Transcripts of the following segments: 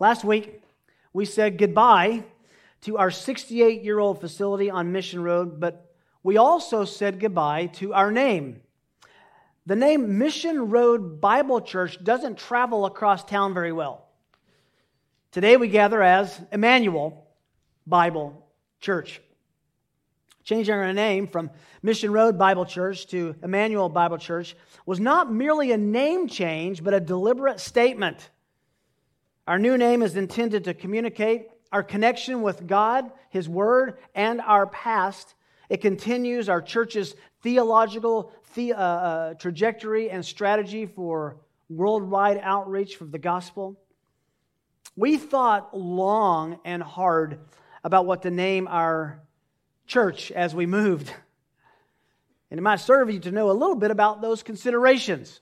Last week, we said goodbye to our 68-year-old facility on Mission Road, but we also said goodbye to our name. The name Mission Road Bible Church doesn't travel across town very well. Today we gather as Emmanuel Bible Church. Changing our name from Mission Road Bible Church to Emmanuel Bible Church was not merely a name change, but a deliberate statement. Our new name is intended to communicate our connection with God, His Word, and our past. It continues our church's theological trajectory and strategy for worldwide outreach for the gospel. We thought long and hard about what to name our church as we moved. And it might serve you to know a little bit about those considerations.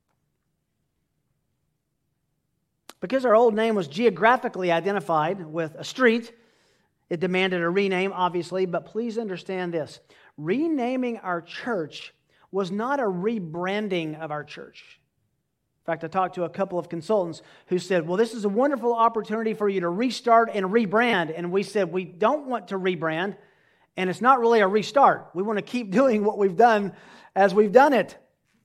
Because our old name was geographically identified with a street, it demanded a rename, obviously, but please understand this. Renaming our church was not a rebranding of our church. In fact, I talked to a couple of consultants who said, well, this is a wonderful opportunity for you to restart and rebrand. And we said, we don't want to rebrand, and it's not really a restart. We want to keep doing what we've done as we've done it.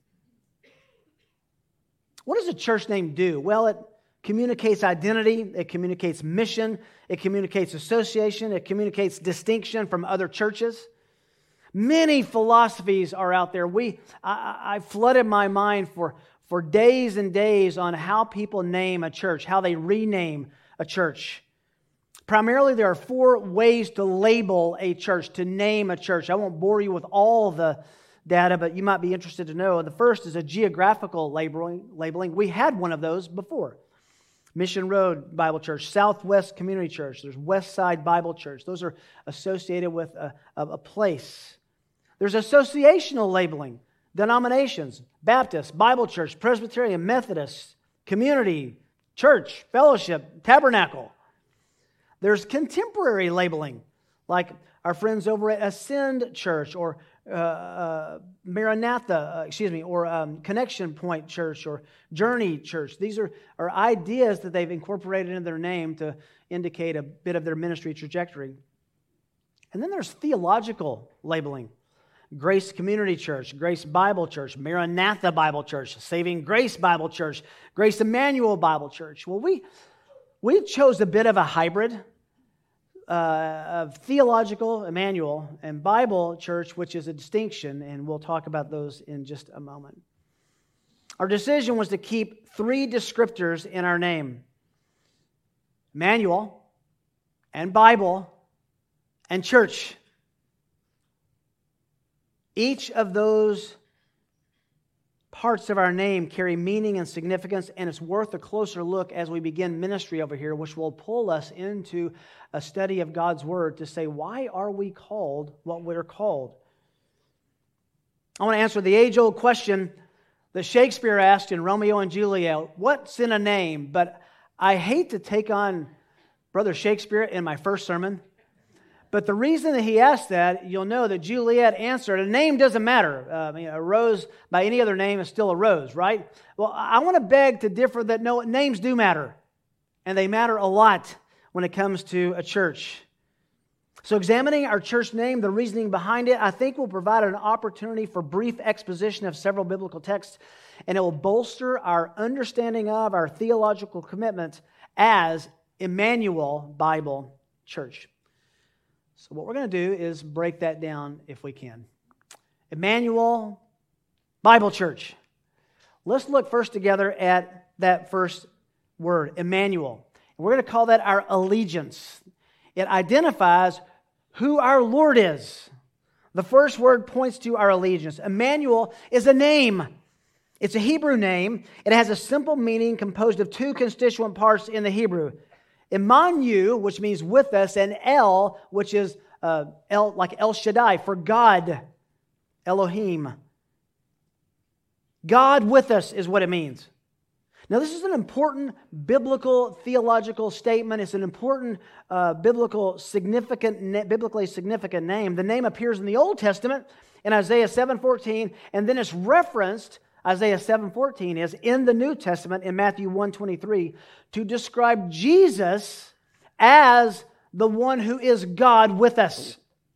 What does a church name do? Well, it communicates identity, it communicates mission, it communicates association, it communicates distinction from other churches. Many philosophies are out there. I flooded my mind for days and days on how people name a church, how they rename a church. Primarily, there are 4 ways to label a church, to name a church. I won't bore you with all the data, but you might be interested to know. The first is a geographical labeling. We had one of those before. Mission Road Bible Church, Southwest Community Church, there's West Side Bible Church. Those are associated with a place. There's associational labeling, denominations, Baptist, Bible Church, Presbyterian, Methodist, Community, Church, Fellowship, Tabernacle. There's contemporary labeling, like our friends over at Ascend Church or Maranatha, or Connection Point Church or Journey Church. These are ideas that they've incorporated into their name to indicate a bit of their ministry trajectory. And then there's theological labeling. Grace Community Church, Grace Bible Church, Maranatha Bible Church, Saving Grace Bible Church, Grace Emmanuel Bible Church. Well, we chose a bit of a hybrid of theological, Emmanuel, and Bible Church, which is a distinction, and we'll talk about those in just a moment. Our decision was to keep 3 descriptors in our name: Emmanuel, and Bible, and church. Each of those parts of our name carry meaning and significance, and it's worth a closer look as we begin ministry over here, which will pull us into a study of God's Word to say, why are we called what we're called? I want to answer the age-old question that Shakespeare asked in Romeo and Juliet, what's in a name? But I hate to take on Brother Shakespeare in my first sermon. But the reason that he asked that, you'll know that Juliet answered, a name doesn't matter. A rose by any other name is still a rose, right? Well, I want to beg to differ that no, names do matter. And they matter a lot when it comes to a church. So examining our church name, the reasoning behind it, I think will provide an opportunity for brief exposition of several biblical texts, and it will bolster our understanding of our theological commitment as Emmanuel Bible Church. So what we're going to do is break that down if we can. Emmanuel Bible Church. Let's look first together at that first word, Emmanuel. And we're going to call that our allegiance. It identifies who our Lord is. The first word points to our allegiance. Emmanuel is a name. It's a Hebrew name. It has a simple meaning composed of 2 constituent parts in the Hebrew. Emanu, which means with us, and El, which is like El Shaddai, for God, Elohim. God with us is what it means. Now, this is an important biblical theological statement. It's an important biblically significant name. The name appears in the Old Testament in Isaiah 7:14, and then it's referenced Isaiah 7:14 is in the New Testament in Matthew 1:23 to describe Jesus as the one who is God with us.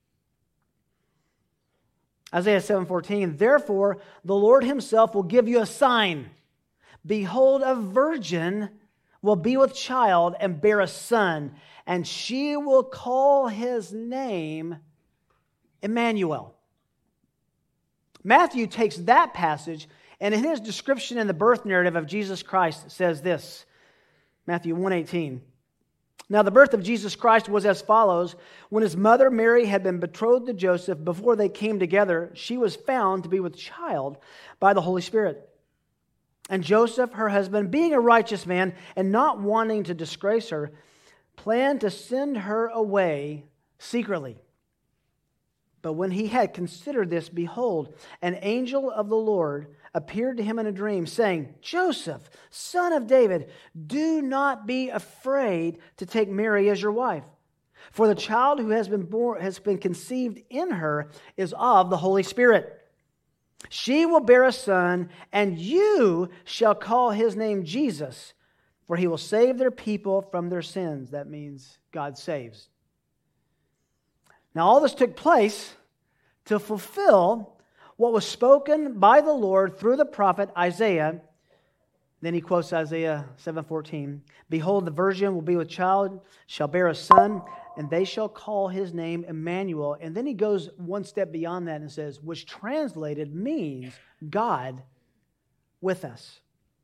Isaiah 7:14, therefore the Lord himself will give you a sign. Behold, a virgin will be with child and bear a son, and she will call his name Emmanuel. Matthew takes that passage, and in his description in the birth narrative of Jesus Christ says this, Matthew 1:18. Now the birth of Jesus Christ was as follows. When his mother Mary had been betrothed to Joseph, before they came together, she was found to be with child by the Holy Spirit. And Joseph, her husband, being a righteous man and not wanting to disgrace her, planned to send her away secretly. But when he had considered this, behold, an angel of the Lord appeared to him in a dream, saying, Joseph, son of David, do not be afraid to take Mary as your wife. For the child who has been conceived in her is of the Holy Spirit. She will bear a son, and you shall call his name Jesus, for he will save their people from their sins. That means God saves. Now all this took place to fulfill what was spoken by the Lord through the prophet Isaiah. Then he quotes Isaiah 7:14. Behold, the virgin will be with child, shall bear a son, and they shall call his name Emmanuel. And then he goes one step beyond that and says, which translated means God with us.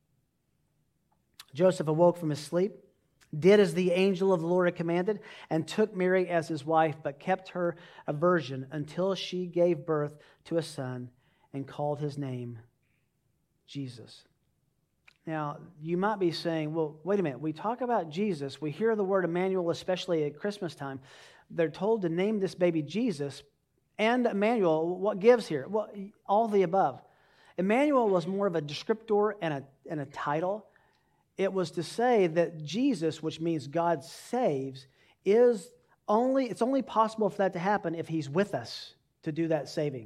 Joseph awoke from his sleep, did as the angel of the Lord had commanded, and took Mary as his wife, but kept her a virgin until she gave birth to a son and called his name Jesus. Now, you might be saying, well, wait a minute. We talk about Jesus. We hear the word Emmanuel, especially at Christmas time. They're told to name this baby Jesus and Emmanuel. What gives here? Well, all the above. Emmanuel was more of a descriptor and a title. It was to say that Jesus, which means God saves, it's only possible for that to happen if he's with us to do that saving.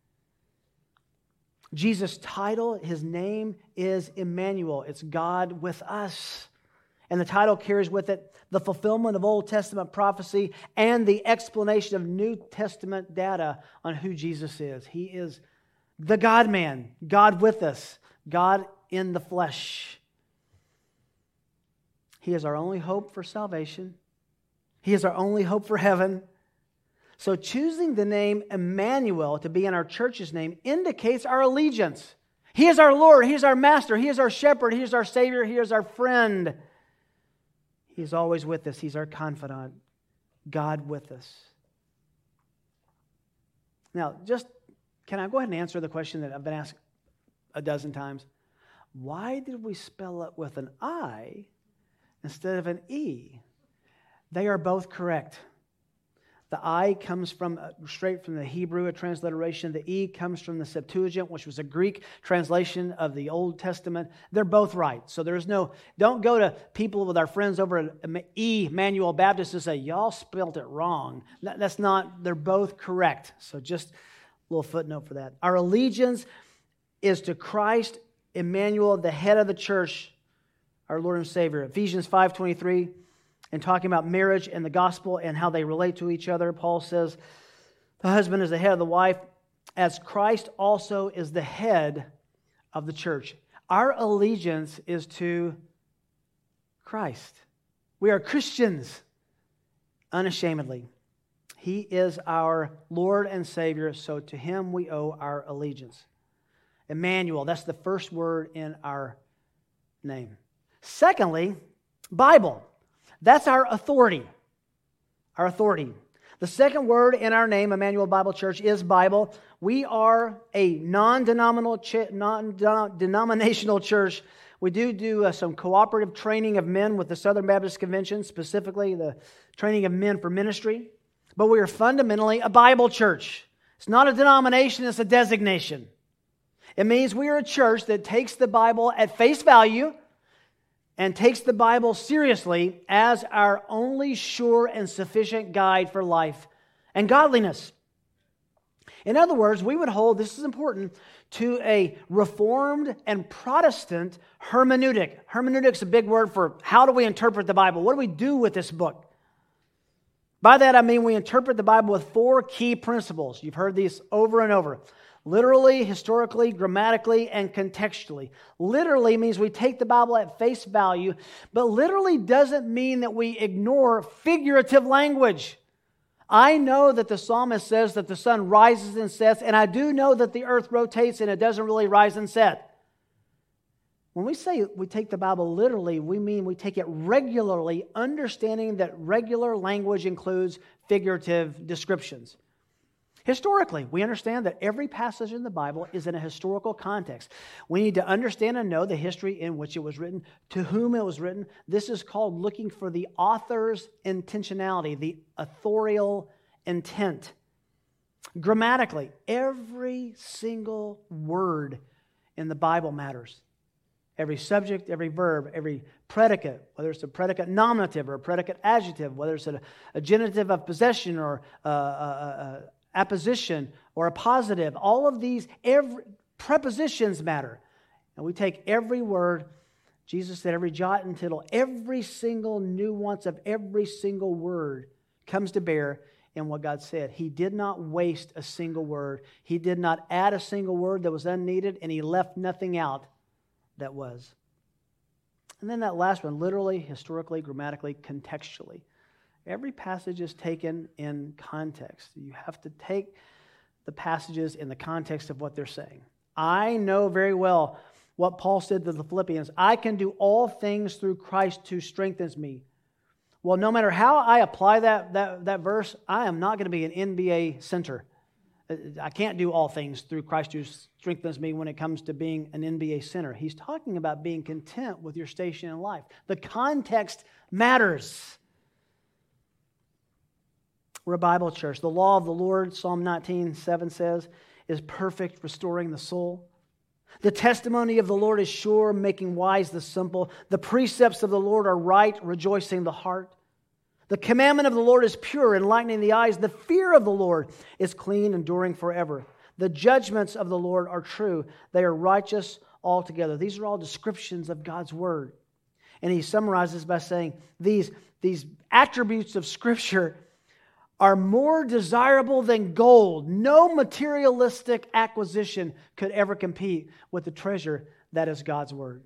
Jesus' title, his name is Emmanuel. It's God with us. And the title carries with it the fulfillment of Old Testament prophecy and the explanation of New Testament data on who Jesus is. He is the God-man, God with us, God in the flesh. He is our only hope for salvation. He is our only hope for heaven. So choosing the name Emmanuel to be in our church's name indicates our allegiance. He is our Lord. He is our Master. He is our Shepherd. He is our Savior. He is our friend. He is always with us. He's our confidant. God with us. Now, can I go ahead and answer the question that I've been asked a dozen times? Why did we spell it with an I instead of an E? They are both correct. The I comes straight from the Hebrew, a transliteration. The E comes from the Septuagint, which was a Greek translation of the Old Testament. They're both right. So don't go to people with our friends over at Emmanuel Baptist and say, y'all spelled it wrong. That's not, they're both correct. So just a little footnote for that. Our allegiance is to Christ, Emmanuel, the head of the church, our Lord and Savior. Ephesians 5:23. And talking about marriage and the gospel and how they relate to each other, Paul says, the husband is the head of the wife, as Christ also is the head of the church. Our allegiance is to Christ. We are Christians, unashamedly. He is our Lord and Savior, so to Him we owe our allegiance. Emmanuel, that's the first word in our name. Secondly, Bible. That's our authority. Our authority. The second word in our name, Emmanuel Bible Church, is Bible. We are a non-denominational church. We do some cooperative training of men with the Southern Baptist Convention, specifically the training of men for ministry. But we are fundamentally a Bible church. It's not a denomination, it's a designation. It means we are a church that takes the Bible at face value and takes the Bible seriously as our only sure and sufficient guide for life and godliness. In other words, we would hold, this is important, to a Reformed and Protestant hermeneutic. Hermeneutic is a big word for how do we interpret the Bible? What do we do with this book? By that I mean we interpret the Bible with 4 key principles. You've heard these over and over. Literally, historically, grammatically, and contextually. Literally means we take the Bible at face value, but literally doesn't mean that we ignore figurative language. I know that the psalmist says that the sun rises and sets, and I do know that the earth rotates and it doesn't really rise and set. When we say we take the Bible literally, we mean we take it regularly, understanding that regular language includes figurative descriptions. Historically, we understand that every passage in the Bible is in a historical context. We need to understand and know the history in which it was written, to whom it was written. This is called looking for the author's intentionality, the authorial intent. Grammatically, every single word in the Bible matters. Every subject, every verb, every predicate, whether it's a predicate nominative or a predicate adjective, whether it's a genitive of possession or apposition or a positive, all of these prepositions matter. And we take every word, Jesus said every jot and tittle, every single nuance of every single word comes to bear in what God said. He did not waste a single word. He did not add a single word that was unneeded, and He left nothing out that was. And then that last one, literally, historically, grammatically, contextually. Every passage is taken in context. You have to take the passages in the context of what they're saying. I know very well what Paul said to the Philippians. I can do all things through Christ who strengthens me. Well, no matter how I apply that verse, I am not going to be an NBA center. I can't do all things through Christ who strengthens me when it comes to being an NBA center. He's talking about being content with your station in life. The context matters. We're a Bible church. The law of the Lord, Psalm 19:7 says, is perfect, restoring the soul. The testimony of the Lord is sure, making wise the simple. The precepts of the Lord are right, rejoicing the heart. The commandment of the Lord is pure, enlightening the eyes. The fear of the Lord is clean, enduring forever. The judgments of the Lord are true. They are righteous altogether. These are all descriptions of God's word. And he summarizes by saying these attributes of Scripture are more desirable than gold. No materialistic acquisition could ever compete with the treasure that is God's word.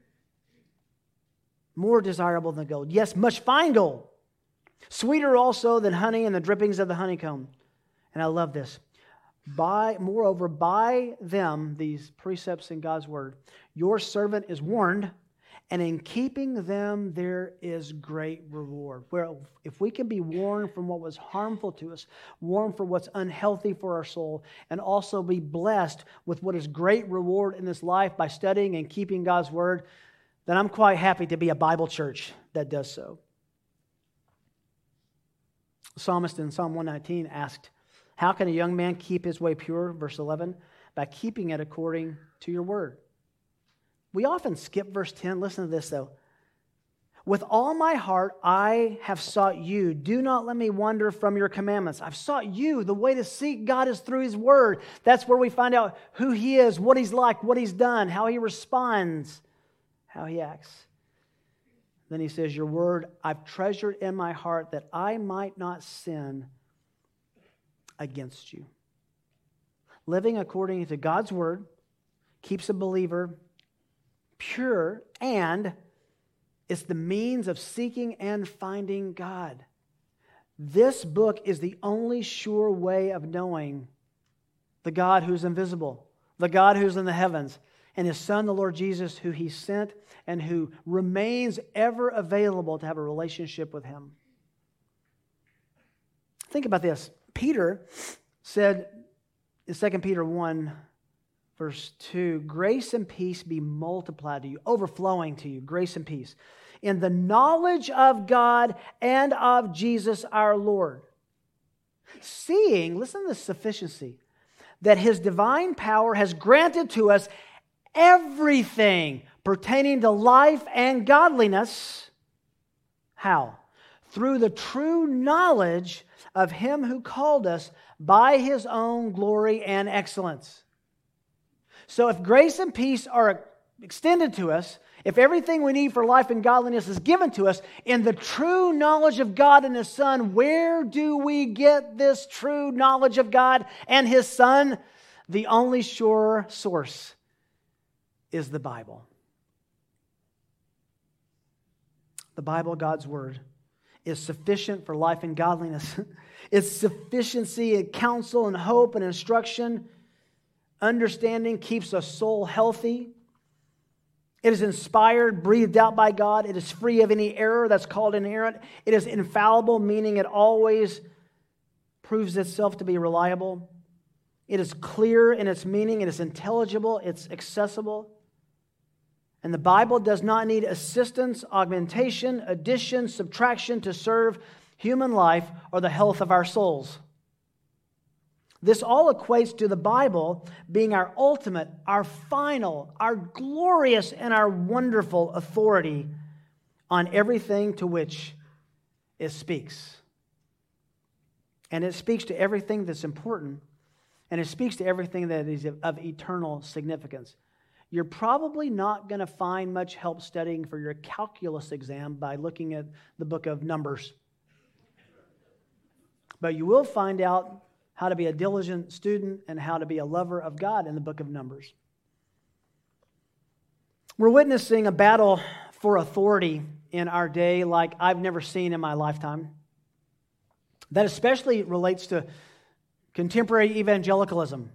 More desirable than gold. Yes, much fine gold. Sweeter also than honey and the drippings of the honeycomb. And I love this. Moreover, by them, these precepts in God's word, your servant is warned, and in keeping them there is great reward. Well, if we can be warned from what was harmful to us, warned for what's unhealthy for our soul, and also be blessed with what is great reward in this life by studying and keeping God's word, then I'm quite happy to be a Bible church that does so. The psalmist in Psalm 119 asked, how can a young man keep his way pure? Verse 11, by keeping it according to your word. We often skip verse 10. Listen to this, though. With all my heart, I have sought you. Do not let me wander from your commandments. I've sought you. The way to seek God is through His word. That's where we find out who He is, what He's like, what He's done, how He responds, how He acts. Then He says, your word I've treasured in my heart that I might not sin against you. Living according to God's word keeps a believer pure, and it's the means of seeking and finding God. This book is the only sure way of knowing the God who's invisible, the God who's in the heavens, and His Son, the Lord Jesus, who He sent and who remains ever available to have a relationship with Him. Think about this. Peter said in 2 Peter 1, Verse 2, grace and peace be multiplied to you, overflowing to you, grace and peace, in the knowledge of God and of Jesus our Lord. Seeing, listen to the sufficiency, that His divine power has granted to us everything pertaining to life and godliness. How? Through the true knowledge of Him who called us by His own glory and excellence. So if grace and peace are extended to us, if everything we need for life and godliness is given to us in the true knowledge of God and His Son, where do we get this true knowledge of God and His Son? The only sure source is the Bible. The Bible, God's Word, is sufficient for life and godliness. Its sufficiency in counsel and hope and instruction, understanding keeps a soul healthy. It is inspired, breathed out by God. It is free of any error that's called inerrant. It is infallible, meaning it always proves itself to be reliable. It is clear in its meaning. It is intelligible. It's accessible. And the Bible does not need assistance, augmentation, addition, subtraction to serve human life or the health of our souls. This all equates to the Bible being our ultimate, our final, our glorious, and our wonderful authority on everything to which it speaks. And it speaks to everything that's important, and it speaks to everything that is of eternal significance. You're probably not going to find much help studying for your calculus exam by looking at the book of Numbers. But you will find out how to be a diligent student and how to be a lover of God in the book of Numbers. We're witnessing a battle for authority in our day like I've never seen in my lifetime. That especially relates to contemporary evangelicalism.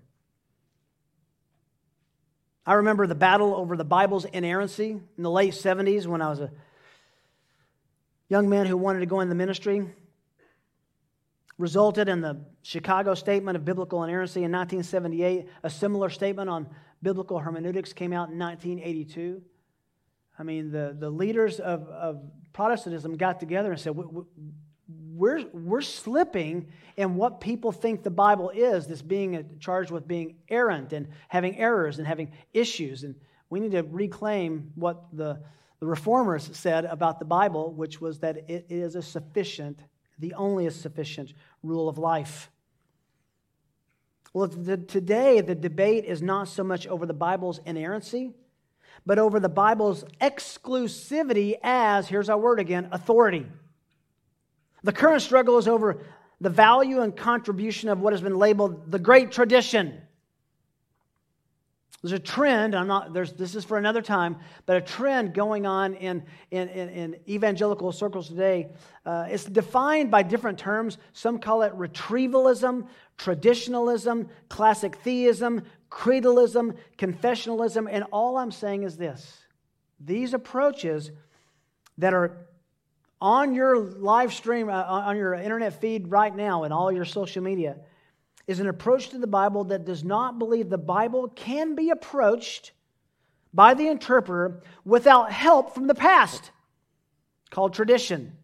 I remember the battle over the Bible's inerrancy in the late 70s when I was a young man who wanted to go into the ministry. Resulted in the Chicago Statement of Biblical Inerrancy in 1978. A similar statement on biblical hermeneutics came out in 1982. I mean, the leaders of Protestantism got together and said, we're slipping in what people think the Bible is, this being charged with being errant and having errors and having issues. And we need to reclaim what the Reformers said about the Bible, which was that it is a sufficient, the only sufficient rule of life. Well, today the debate is not so much over the Bible's inerrancy, but over the Bible's exclusivity as, here's our word again, authority. The current struggle is over the value and contribution of what has been labeled the Great Tradition. There's a trend, this is for another time, but a trend going on in evangelical circles today. It's defined by different terms. Some call it retrievalism, traditionalism, classic theism, creedalism, confessionalism, and all I'm saying is this. These approaches that are on your live stream, on your internet feed right now and all your social media, is an approach to the Bible that does not believe the Bible can be approached by the interpreter without help from the past, called tradition.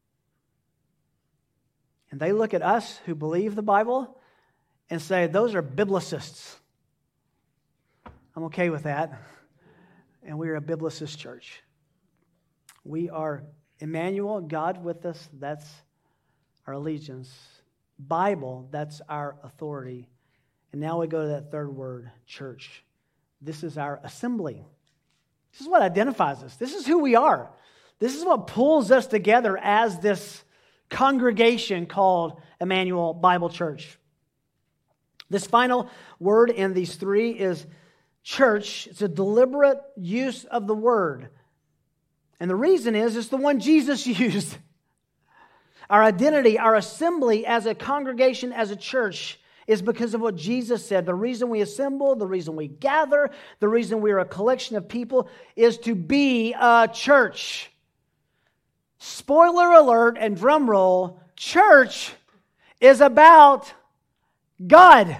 And they look at us who believe the Bible and say, those are biblicists. I'm okay with that. And we are a biblicist church. We are Emmanuel, God with us. That's our allegiance. Bible, that's our authority. And now we go to that third word, church. This is our assembly. This is what identifies us. This is who we are. This is what pulls us together as this congregation called Emmanuel Bible Church. This final word in these three is church. It's a deliberate use of the word. And the reason is, it's the one Jesus used. Our identity, our assembly as a congregation, as a church, is because of what Jesus said. The reason we assemble, the reason we gather, the reason we are a collection of people is to be a church. Spoiler alert and drum roll, church is about God.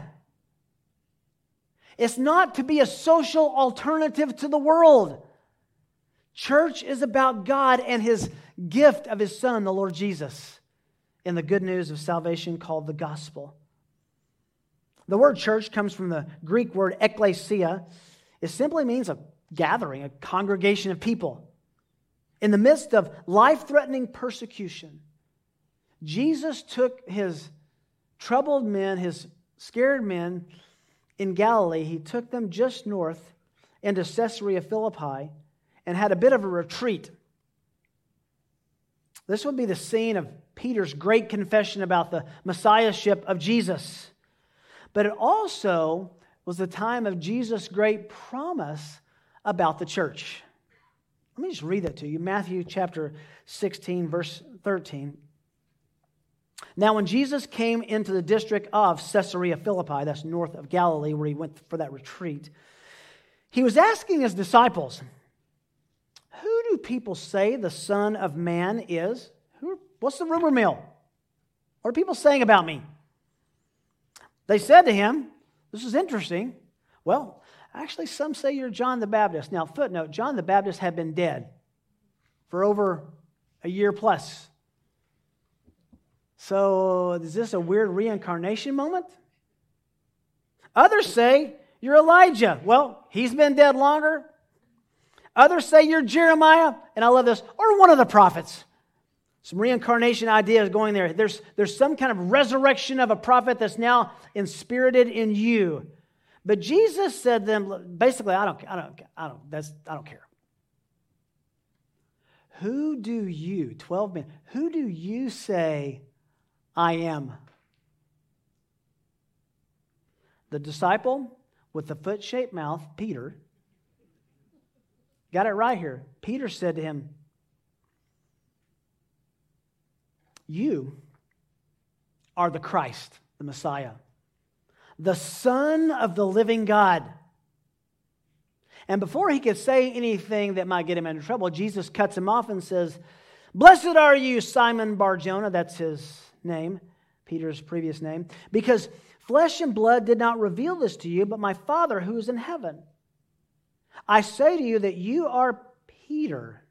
It's not to be a social alternative to the world. Church is about God and His gift of His Son, the Lord Jesus, in the good news of salvation called the gospel. The word church comes from the Greek word ekklesia. It simply means a gathering, a congregation of people. In the midst of life-threatening persecution, Jesus took His troubled men, His scared men, in Galilee, he took them just north into Caesarea Philippi and had a bit of a retreat. This would be the scene of Peter's great confession about the Messiahship of Jesus. But it also was the time of Jesus' great promise about the church. Let me just read that to you. Matthew chapter 16, verse 13. Now, when Jesus came into the district of Caesarea Philippi, that's north of Galilee, where he went for that retreat, he was asking his disciples, "Who do people say the Son of Man is?" What's the rumor mill? What are people saying about me? They said to him, this is interesting, well, actually some say you're John the Baptist. Now, footnote, John the Baptist had been dead for over a year plus. So is this a weird reincarnation moment? Others say you're Elijah. Well, he's been dead longer. Others say you're Jeremiah, and I love this, or one of the prophets. Some reincarnation ideas going there. There's some kind of resurrection of a prophet that's now inspirited in you. But Jesus said to them, basically, I don't care. Who do you, 12 men, who do you say I am? The disciple with the foot-shaped mouth, Peter, got it right here. Peter said to him, "You are the Christ, the Messiah, the Son of the living God." And before he could say anything that might get him into trouble, Jesus cuts him off and says, "Blessed are you, Simon Bar-Jonah," that's his name, Peter's previous name, "because flesh and blood did not reveal this to you, but my Father who is in heaven. I say to you that you are Peter,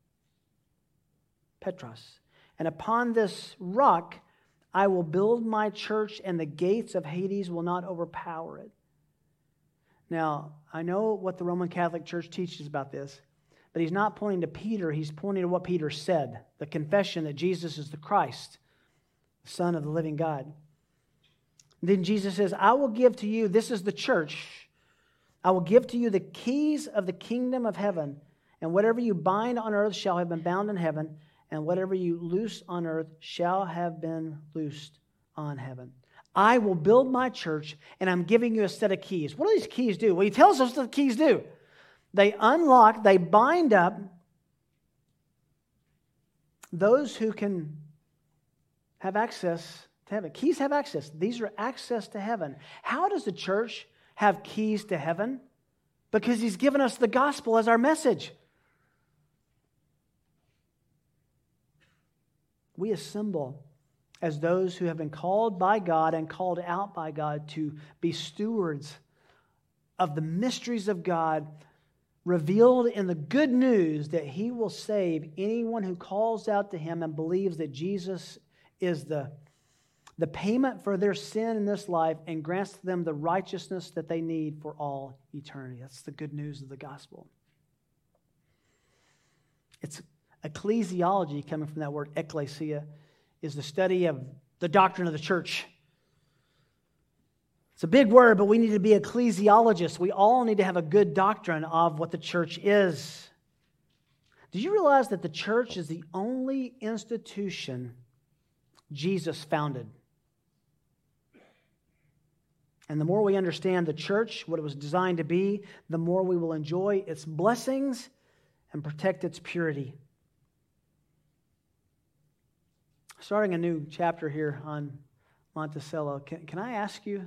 Petros, and upon this rock I will build my church, and the gates of Hades will not overpower it." Now, I know what the Roman Catholic Church teaches about this, but he's not pointing to Peter, he's pointing to what Peter said, the confession that Jesus is the Christ, the Son of the living God. Then Jesus says, "I will give to you," this is the church, "I will give to you the keys of the kingdom of heaven, and whatever you bind on earth shall have been bound in heaven, and whatever you loose on earth shall have been loosed on heaven." I will build my church, and I'm giving you a set of keys. What do these keys do? Well, he tells us what the keys do. They unlock, they bind up those who can have access to heaven. Keys have access. These are access to heaven. How does the church have keys to heaven? Because he's given us the gospel as our message. We assemble as those who have been called by God and called out by God to be stewards of the mysteries of God revealed in the good news that he will save anyone who calls out to him and believes that Jesus is the payment for their sin in this life and grants them the righteousness that they need for all eternity. That's the good news of the gospel. It's ecclesiology, coming from that word ekklesia, is the study of the doctrine of the church. It's a big word, but we need to be ecclesiologists. We all need to have a good doctrine of what the church is. Do you realize that the church is the only institution Jesus founded? And the more we understand the church, what it was designed to be, the more we will enjoy its blessings and protect its purity. Starting a new chapter here on Monticello, can I ask you,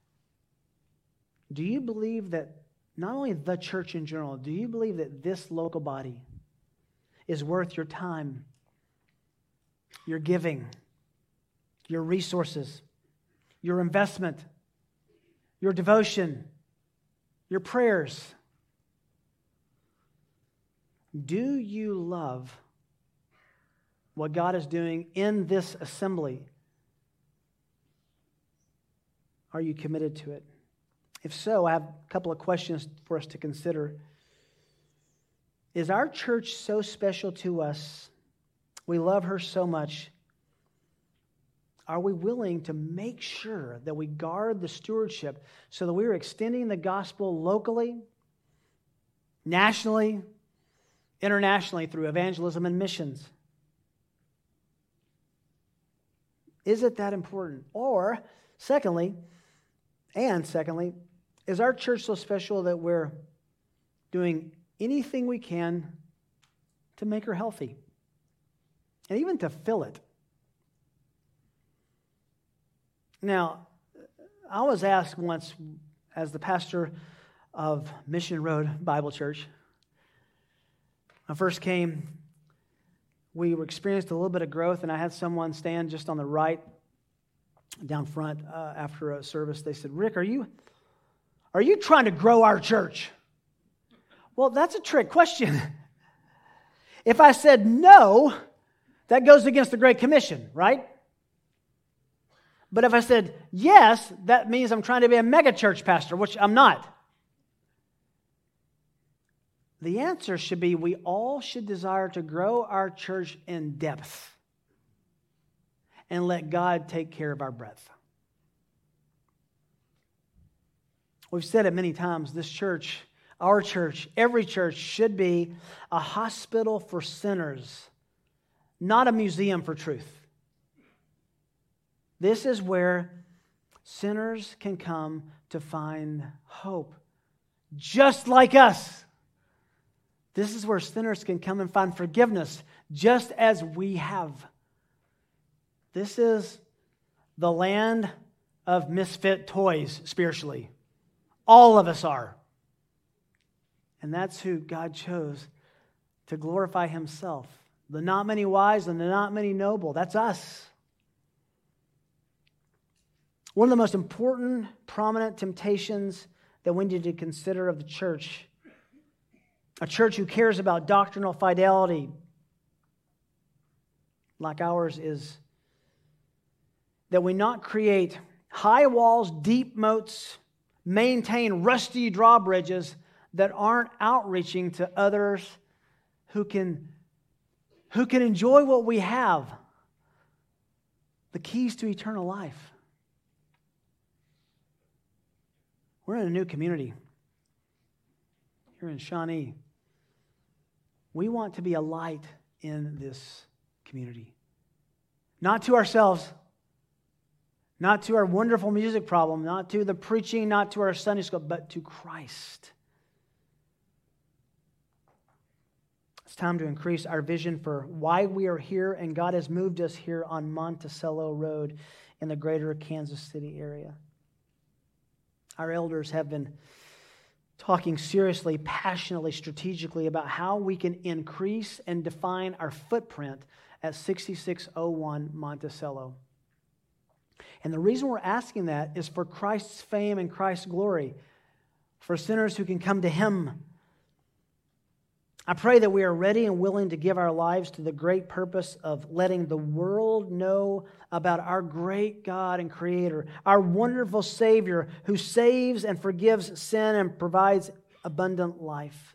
do you believe that not only the church in general, do you believe that this local body is worth your time, your giving, your resources, your investment, your devotion, your prayers? Do you love what God is doing in this assembly? Are you committed to it? If so, I have a couple of questions for us to consider. Is our church so special to us? We love her so much Are we willing to make sure that we guard the stewardship so that we are extending the gospel locally, nationally, internationally through evangelism and missions? Is it that important? Or, secondly, is our church so special that we're doing anything we can to make her healthy and even to fill it? Now, I was asked once as the pastor of Mission Road Bible Church. When I first came, we experienced a little bit of growth, and I had someone stand just on the right, down front after a service. They said, "Rick, are you trying to grow our church?" Well, that's a trick question. If I said no, that goes against the Great Commission, right? But if I said yes, that means I'm trying to be a mega church pastor, which I'm not. The answer should be we all should desire to grow our church in depth and let God take care of our breadth. We've said it many times, this church, our church, every church should be a hospital for sinners, not a museum for truth. This is where sinners can come to find hope, just like us. This is where sinners can come and find forgiveness, just as we have. This is the land of misfit toys, spiritually. All of us are. And that's who God chose to glorify Himself. The not many wise and the not many noble. That's us. One of the most important, prominent temptations that we need to consider of the church, a church who cares about doctrinal fidelity like ours, is that we not create high walls, deep moats, maintain rusty drawbridges that aren't outreaching to others who can enjoy what we have, the keys to eternal life. We're in a new community here in Shawnee. We want to be a light in this community. Not to ourselves, not to our wonderful music problem, not to the preaching, not to our Sunday school, but to Christ. It's time to increase our vision for why we are here, and God has moved us here on Monticello Road in the greater Kansas City area. Our elders have been talking seriously, passionately, strategically about how we can increase and define our footprint at 6601 Monticello. And the reason we're asking that is for Christ's fame and Christ's glory, for sinners who can come to Him. I pray that we are ready and willing to give our lives to the great purpose of letting the world know about our great God and Creator, our wonderful Savior who saves and forgives sin and provides abundant life.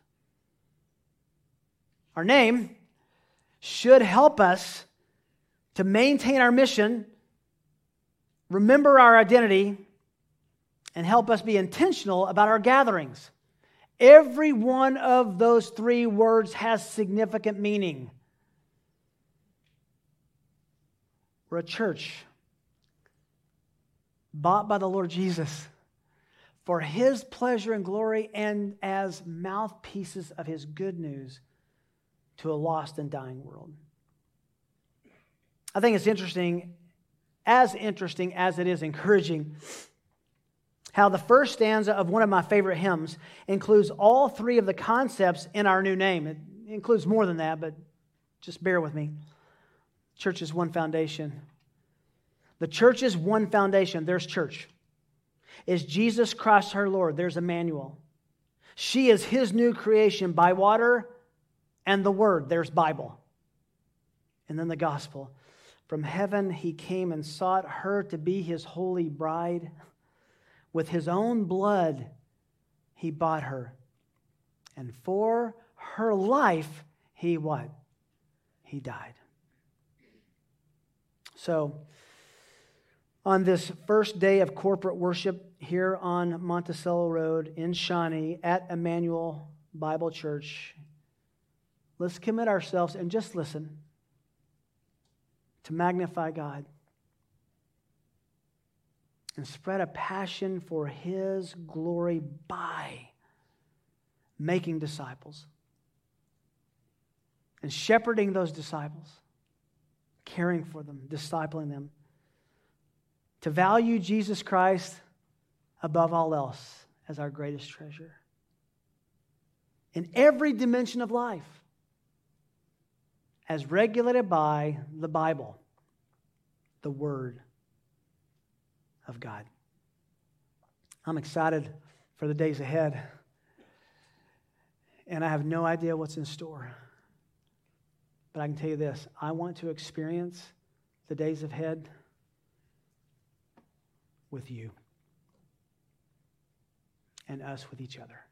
Our name should help us to maintain our mission, remember our identity, and help us be intentional about our gatherings. Every one of those three words has significant meaning. We're a church bought by the Lord Jesus for His pleasure and glory and as mouthpieces of His good news to a lost and dying world. I think it's interesting as it is encouraging, how the first stanza of one of my favorite hymns includes all three of the concepts in our new name. It includes more than that, but just bear with me. Church is one foundation. The church is one foundation. There's church. Is Jesus Christ our Lord? There's Emmanuel. She is His new creation by water and the Word. There's Bible. And then the gospel. From heaven He came and sought her to be His holy bride. With His own blood, He bought her. And for her life, He what? He died. So, On this first day of corporate worship here on Monticello Road in Shawnee at Emmanuel Bible Church, let's commit ourselves and just listen to magnify God and spread a passion for His glory by making disciples and shepherding those disciples, caring for them, discipling them, to value Jesus Christ above all else as our greatest treasure in every dimension of life, as regulated by the Bible, the Word of God. I'm excited for the days ahead, and I have no idea what's in store. But I can tell you this, I want to experience the days ahead with you and us with each other.